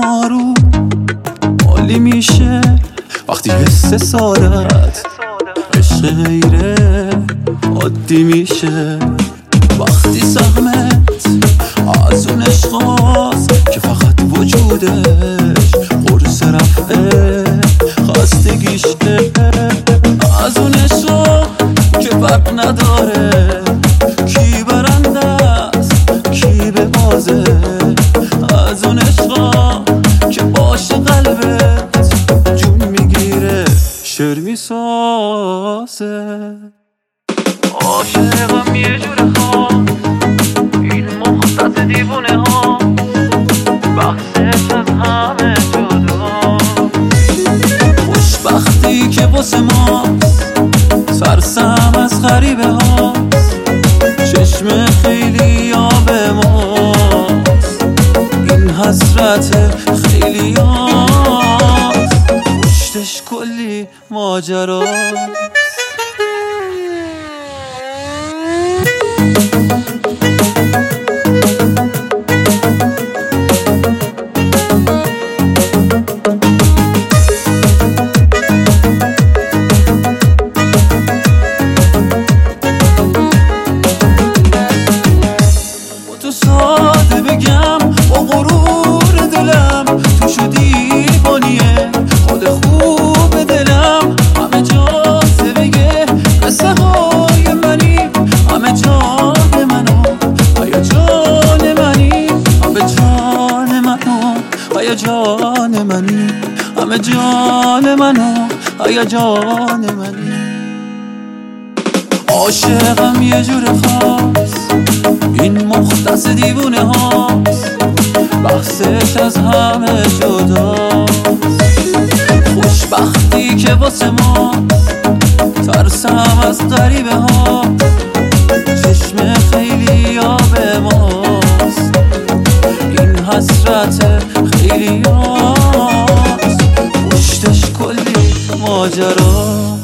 آروم عالی میشه وقتی حس سعادت عشق غیره عادی میشه. وقتی سهمت از اون عشقاست که فقط وجودش قرص رفعه خستگیشه. از اون عشقا که فرق نداره کی برنده است کی به بازه. از اون عشقا که باشه قلبت جون میگیره شعر میسازه. عاشقم یه جوره ها این مختص دیوونه ها بحثش از همه جدا. خوشبختی که واسه ماست ترسم از غریبه هاست چشم خیلی آب ماست این حسرت خیلی هاست پشتش کلی ماجراست. تو ساده بگم با غرور دلم تو شدی بانیه خود خوب دلم همه جا بگه قصه های منی همه جان منو آیا جان منی همه جان منو آیا جان منی همه جان منو آیا جان منی. عاشقم یه جور خاص این مختص دیوونه هاست بحثش از همه جداست. خوشبختی که واسه ماست ترسم از غریبه هاست چشم خیلی آب ماست این حسرت خیلی هاست پشتش کلی ماجراست.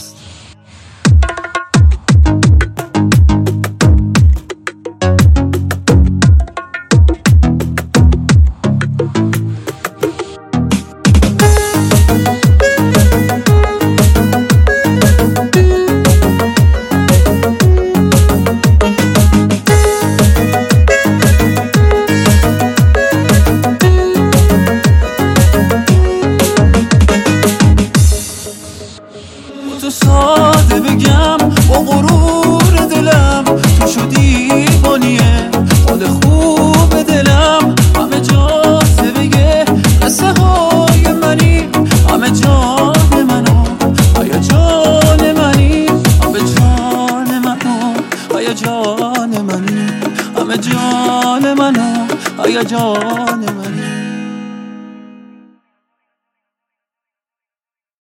تو ساده بگم با غرور دلم تو شدی بانیه خود خوب دلم همه جا بگه قصه های منی همه جان منو آیا جان منی همه جان منو آیا جان منی همه جان منو آیا جان